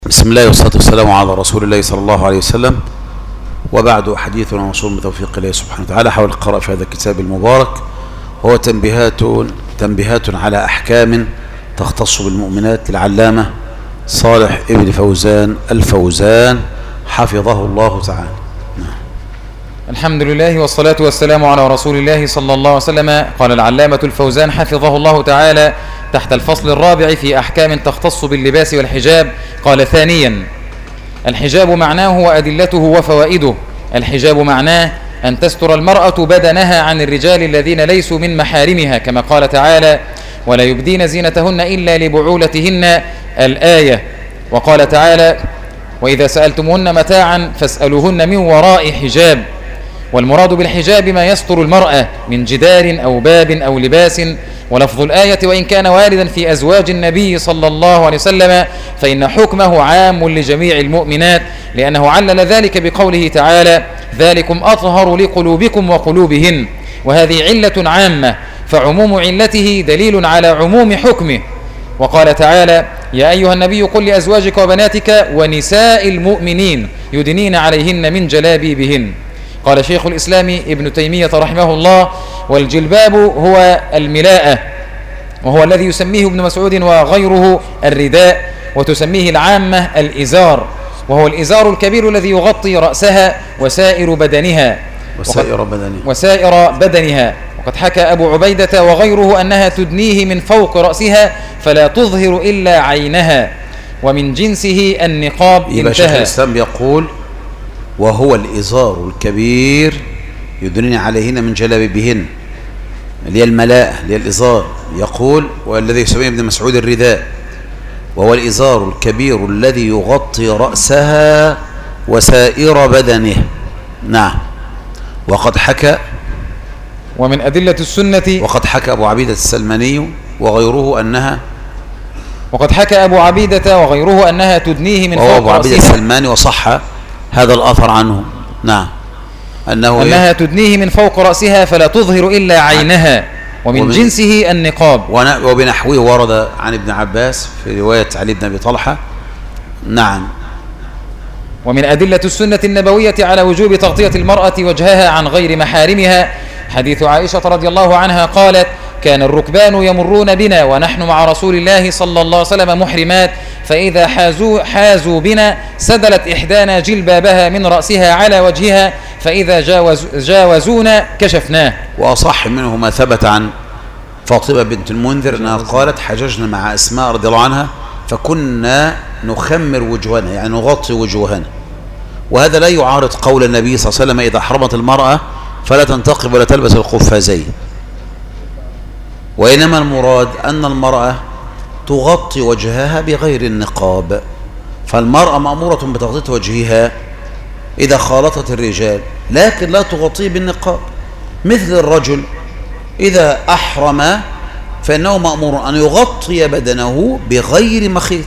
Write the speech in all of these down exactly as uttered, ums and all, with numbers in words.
بسم الله والصلاة والسلام على رسول الله صلى الله عليه وسلم. وبعد حديثنا موصول بتوفيق الله سبحانه وتعالى حول القراءة في هذا الكتاب المبارك، هو تنبيهات تنبيهات على أحكام تختص بالمؤمنات للعلامة صالح ابن فوزان الفوزان حفظه الله تعالى. الحمد لله والصلاة والسلام على رسول الله صلى الله عليه وسلم. قال العلامة الفوزان حفظه الله تعالى تحت الفصل الرابع في أحكام تختص باللباس والحجاب، قال: ثانيا، الحجاب معناه وأدلته وفوائده. الحجاب معناه أن تستر المرأة بدنها عن الرجال الذين ليسوا من محارمها، كما قال تعالى: ولا يبدين زينتهن إلا لبعولتهن، الآية. وقال تعالى: وإذا سألتموهن متاعا فاسألوهن من وراء حجاب. والمراد بالحجاب ما يستر المرأة من جدار أو باب أو لباس. ولفظ الآية وإن كان واردا في أزواج النبي صلى الله عليه وسلم فإن حكمه عام لجميع المؤمنات، لأنه علل ذلك بقوله تعالى: ذلكم أطهر لقلوبكم وقلوبهن. وهذه علة عامة، فعموم علته دليل على عموم حكمه. وقال تعالى: يا أيها النبي قل لأزواجك وبناتك ونساء المؤمنين يدنين عليهن من جلابيبهن. قال شيخ الإسلام ابن تيمية رحمه الله: والجلباب هو الملاءة، وهو الذي يسميه ابن مسعود وغيره الرداء، وتسميه العامة الإزار، وهو الإزار الكبير الذي يغطي رأسها وسائر بدنها وسائر بدنها وسائر بدنها وقد حكى أبو عبيدة وغيره أنها تدنيه من فوق رأسها فلا تظهر إلا عينها، ومن جنسه النقاب. يبقى شيخ الإسلام يقول: وهو الإزار الكبير يدنين عليهن من جلابيبهن، اللي هي الملاءة، اللي هي الإزار. يقول: والذي يسميه ابن مسعود الرداء، وهو الإزار الكبير الذي يغطي رأسها وسائر بدنه. نعم. وقد حكى ومن أدلة السنة وقد حكى أبو عبيدة السلماني وغيره أنها وقد حكى أبو عبيدة وغيره أنها تدنيه من فوق رأسها. أبو عبيدة السلماني وصح هذا الأثر عنه. نعم. أنه أنها إيه؟ تدنيه من فوق رأسها فلا تظهر إلا عينها، ومن, ومن جنسه النقاب. وبنحوه ورد عن ابن عباس في رواية علي بن أبي طلحة. نعم. ومن أدلة السنة النبوية على وجوب تغطية المرأة وجهها عن غير محارمها حديث عائشة رضي الله عنها قالت: كان الركبان يمرون بنا ونحن مع رسول الله صلى الله عليه وسلم محرمات، فإذا حازوا, حازوا بنا سدلت إحدانا جلبابها من رأسها على وجهها، فإذا جاوز جاوزونا كشفناه. وأصح منه ما ثبت عن فاطمة بنت المنذر أنها قالت: حججنا مع أسماء رضي الله عنها فكنا نخمر وجوهنا، يعني نغطي وجوهنا. وهذا لا يعارض قول النبي صلى الله عليه وسلم: إذا حرمت المرأة فلا تنتقب ولا تلبس القفازين. وإنما المراد أن المرأة تغطي وجهها بغير النقاب، فالمرأة مأمورة بتغطية وجهها إذا خالطت الرجال، لكن لا تغطيه بالنقاب. مثل الرجل إذا أحرم فإنه مأمور أن يغطي بدنه بغير مخيط.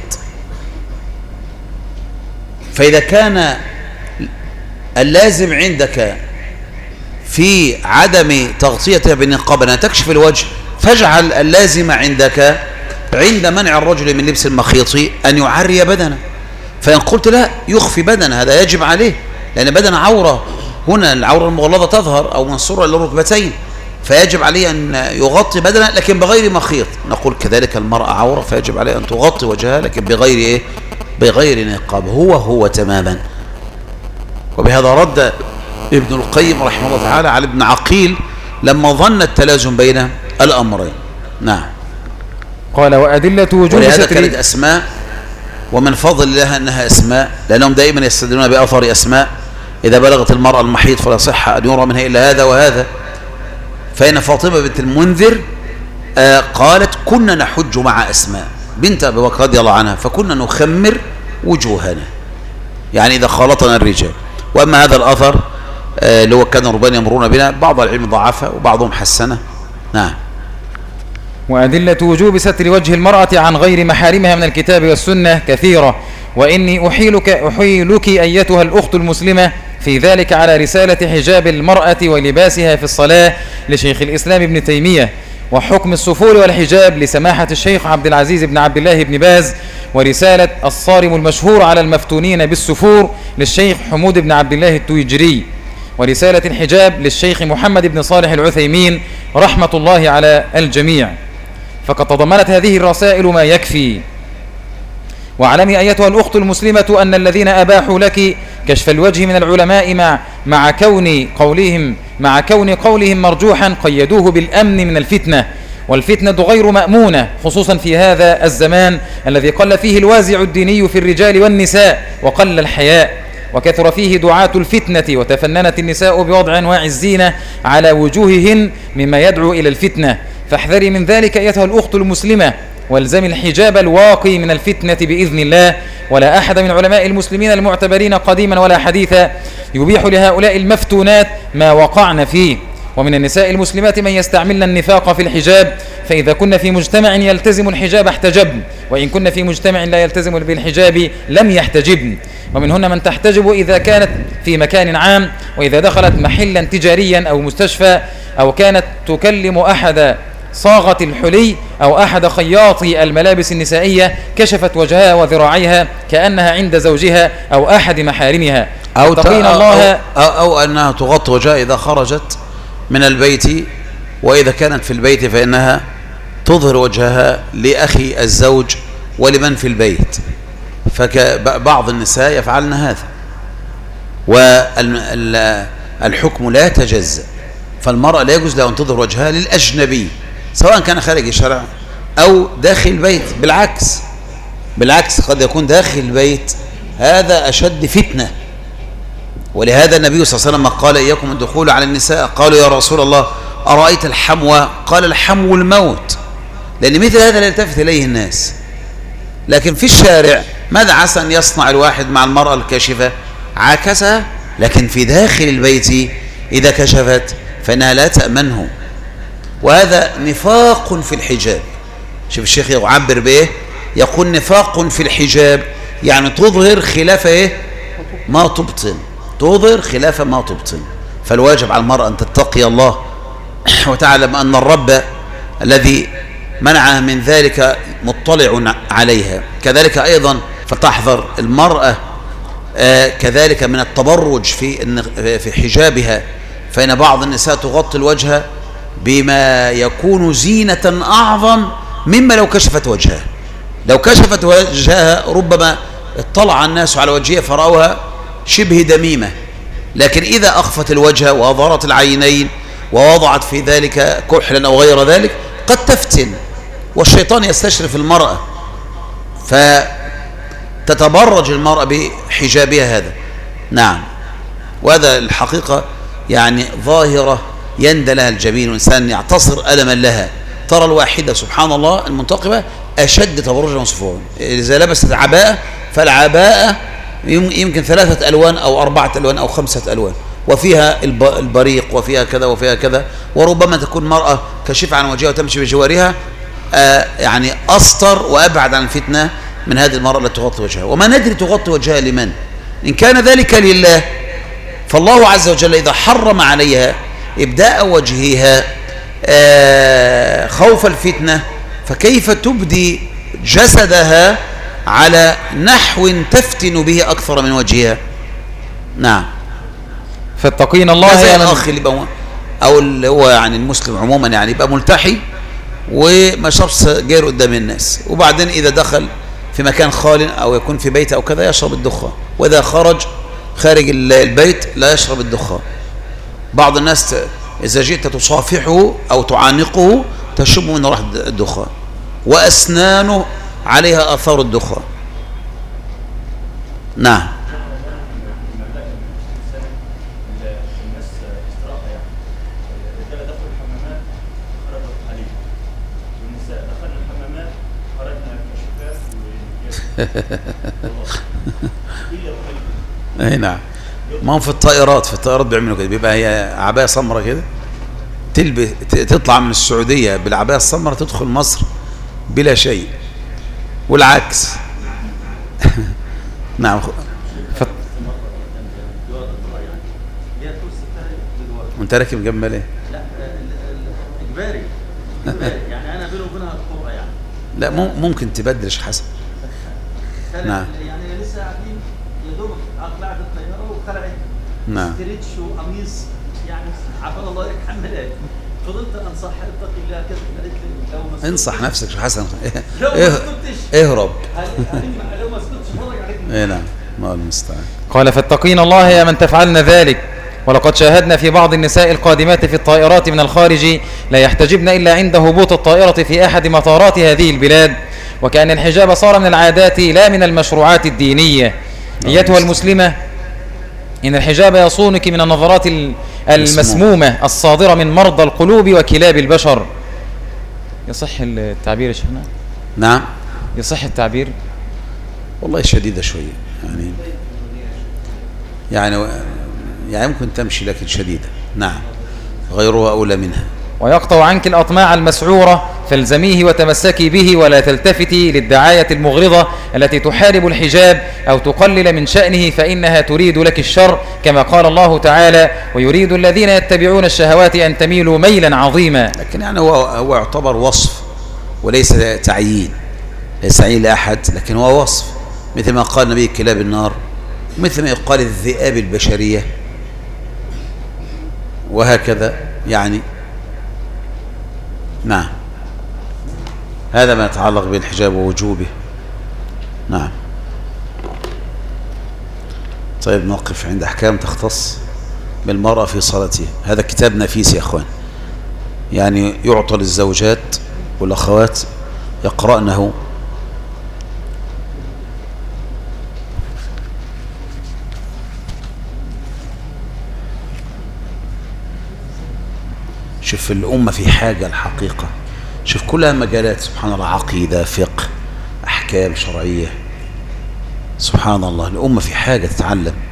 فإذا كان اللازم عندك في عدم تغطيتها بالنقاب أنها تكشف الوجه، فاجعل اللازم عندك عند منع الرجل من لبس المخيط أن يعري بدنه. فإن قلت لا، يخفي بدنه، هذا يجب عليه، لأن بدن عورة، هنا العورة المغلظة تظهر أو من السرة إلى الركبتين، فيجب عليه أن يغطي بدنه لكن بغير مخيط. نقول كذلك المرأة عورة فيجب عليه أن تغطي وجهها لكن بغير إيه؟ بغير نقاب، هو هو تماما. وبهذا رد ابن القيم رحمه الله تعالى على ابن عقيل لما ظن التلازم بين الأمرين. نعم. قال: وأدلة وجوب ولهذا كانت أسماء، ومن فضل الله أنها أسماء، لأنهم دائما يستدلون بأثر أسماء: إذا بلغت المرأة المحيط فلا صح أن يرى منها إلا هذا وهذا. فإن فاطمة بنت المنذر آه قالت: كنا نحج مع أسماء بنت أبي بكر رضي الله عنها فكنا نخمر وجوهنا، يعني إذا خالطنا الرجال. وأما هذا الأثر آه اللي هو كان الركبان يمرون بنا، بعض العلم ضعفه وبعضهم حسنه. نعم. وأدلة وجوب ستر وجه المرأة عن غير محارمها من الكتاب والسنة كثيرة، وإني أحيلك, أحيلك أيتها الأخت المسلمة في ذلك على رسالة حجاب المرأة ولباسها في الصلاة لشيخ الإسلام ابن تيمية. وحكم السفور والحجاب لسماحة الشيخ عبد العزيز بن عبد الله بن باز، ورسالة الصارم المشهور على المفتونين بالسفور للشيخ حمود بن عبد الله التويجري، ورسالة الحجاب للشيخ محمد بن صالح العثيمين رحمة الله على الجميع. فقد تضمنت هذه الرسائل ما يكفي. واعلمي أيتها الأخت المسلمة أن الذين أباحوا لك كشف الوجه من العلماء مع مع كون قولهم مع كون قولهم مرجوحا قيدوه بالأمن من الفتنة، والفتنة غير مأمونة، خصوصا في هذا الزمان الذي قل فيه الوازع الديني في الرجال والنساء وقل الحياء، وكثر فيه دعاة الفتنة، وتفننت النساء بوضع أنواع الزينة على وجوههن مما يدعو إلى الفتنة. فاحذري من ذلك أيتها الأخت المسلمة، والزم الحجاب الواقي من الفتنة بإذن الله. ولا أحد من علماء المسلمين المعتبرين قديما ولا حديثا يبيح لهؤلاء المفتونات ما وقعن فيه. ومن النساء المسلمات من يستعملن النفاق في الحجاب، فإذا كن في مجتمع يلتزم الحجاب احتجبن، وإن كن في مجتمع لا يلتزم بالحجاب لم يحتجبن. ومنهن من تحتجب إذا كانت في مكان عام، وإذا دخلت محلا تجاريا أو مستشفى، أو كانت تكلم أحد صاغة الحلي أو أحد خياطي الملابس النسائية، كشفت وجهها وذراعيها كأنها عند زوجها أو أحد محارمها. أو, تقين أو, الله أو, أو, أو أنها تغطي وجهها إذا خرجت من البيت، وإذا كانت في البيت فإنها تظهر وجهها لأخي الزوج ولمن في البيت. فبعض النساء يفعلن هذا، والحكم لا يتجزأ. فالمرأة لا يجوز لها أن تظهر وجهها للأجنبي، سواء كان خارج الشرع أو داخل البيت. بالعكس بالعكس قد يكون داخل البيت هذا أشد فتنة. ولهذا النبي صلى الله عليه وسلم قال: إياكم الدخول على النساء. قالوا: يا رسول الله أرأيت الحمو؟ قال: الحمو الموت. لأن مثل هذا لا يلتفت إليه الناس. لكن في الشارع ماذا عسى أن يصنع الواحد مع المرأة الكاشفة؟ عاكسها. لكن في داخل البيت إذا كشفت فإنها لا تأمنه، وهذا نفاق في الحجاب. شوف الشيخ يعبر به، يقول: نفاق في الحجاب، يعني تظهر خلاف إيه؟ ما تبطن، تظهر خلاف ما تبطن. فالواجب على المرأة أن تتقي الله وتعلم أن الرب الذي منعها من ذلك مطلع عليها. كذلك أيضا فتحذر المرأة آه كذلك من التبرج في في حجابها، فإن بعض النساء تغطي الوجه بما يكون زينة أعظم مما لو كشفت وجهها. لو كشفت وجهها ربما اطلع الناس على وجهها فرأوها شبه دميمة، لكن إذا أخفت الوجه وأظهرت العينين ووضعت في ذلك كحلا أو غير ذلك قد تفتن، والشيطان يستشرف المرأة فتتبرج المرأة بحجابها هذا. نعم، وهذا الحقيقة يعني ظاهرة يندى لها الجبين، والإنسان يعتصر ألما لها. ترى الواحدة سبحان الله المنتقبة أشد تبرجا وصفورا. إذا لبست عباءة فالعباءة يمكن ثلاثة ألوان أو أربعة ألوان أو خمسة ألوان، وفيها البريق وفيها كذا وفيها كذا، وربما تكون مرأة كشف عن وجهها وتمشي بجوارها آه يعني أسطر وأبعد عن الفتنة من هذه المرأة التي تغطي وجهها. وما ندري تغطي وجهها لمن؟ إن كان ذلك لله فالله عز وجل إذا حرم عليها إبداء وجهها آه خوف الفتنة، فكيف تبدي جسدها على نحو تفتن به أكثر من وجهها؟ نعم. فاتقين الله زي يا الأخ اللي بقى أو اللي هو يعني المسلم عموما يعني يبقى ملتحي وما شربش سجاير قدام الناس، وبعدين إذا دخل في مكان خال أو يكون في بيت أو كذا يشرب الدخان، وإذا خرج خارج البيت لا يشرب الدخان. بعض الناس إذا جئت تصافحه أو تعانقه تشم من ريحة الدخان، وأسنانه عليها آثار الدخان. نعم. اي نعم. ما هم في الطائرات في الطائرات بيعملوا كده، بيبقى هي عباية سمرة كده تلبس تطلع من السعودية بالعباية السمرة تدخل مصر بلا شيء، والعكس. نعم. ف... وانت راكب جنب ليه؟ لا اجباري يعني انا بيني وبينها القرى يعني. لا ممكن تبدل يا شيخ حسن. نعم. يعني لسه قاعدين يا دوب طلعت الطياره وخلعت نعم ستريتش وقميص يعني عفوا الله يك حملات. فضلت انصح اتق الله كذا، قالت لي لو ما انصح نفسك يا شيخ حسن. لو ما سكتش اهرب. لو ما سكتش فرج عليك. اي نعم، ما المستعان. قال فاتقين الله يا من تفعلن ذلك. ولقد شاهدنا في بعض النساء القادمات في الطائرات من الخارج لا يحتجبن إلا عند هبوط الطائرة في أحد مطارات هذه البلاد، وكأن الحجاب صار من العادات لا من المشروعات الدينية. أيتها المسلمة، إن الحجاب يصونك من النظرات المسمومة الصادرة من مرضى القلوب وكلاب البشر. يصح التعبير يا شيخنا؟ نعم يصح التعبير؟ والله شديدة شوية يعني يعني يعني ممكن تمشي لكن شديدة. نعم، غيرها أولى منها. ويقطع عنك الأطماع المسعورة فالزميه وتمسكي به، ولا تلتفتي للدعاية المغرضة التي تحارب الحجاب أو تقلل من شأنه، فإنها تريد لك الشر، كما قال الله تعالى: ويريد الذين يتبعون الشهوات أن تميلوا ميلا عظيما. لكن يعني هو هو يعتبر وصف وليس تعيين، ليس تعيين لأحد، لكن هو وصف، مثل ما قال النبي كلاب النار، مثل ما يقال الذئاب البشرية، وهكذا يعني. نعم، هذا ما يتعلق بالحجاب ووجوبه. نعم. طيب نوقف عند أحكام تختص بالمرأة في صلاتها. هذا كتاب نفيس يا أخوان، يعني يعطى للزوجات والأخوات يقرأنه. شوف الأمة في حاجة الحقيقة، شوف كلها مجالات سبحان الله، عقيدة، فقه، أحكام شرعية، سبحان الله. الأمة في حاجة تتعلم.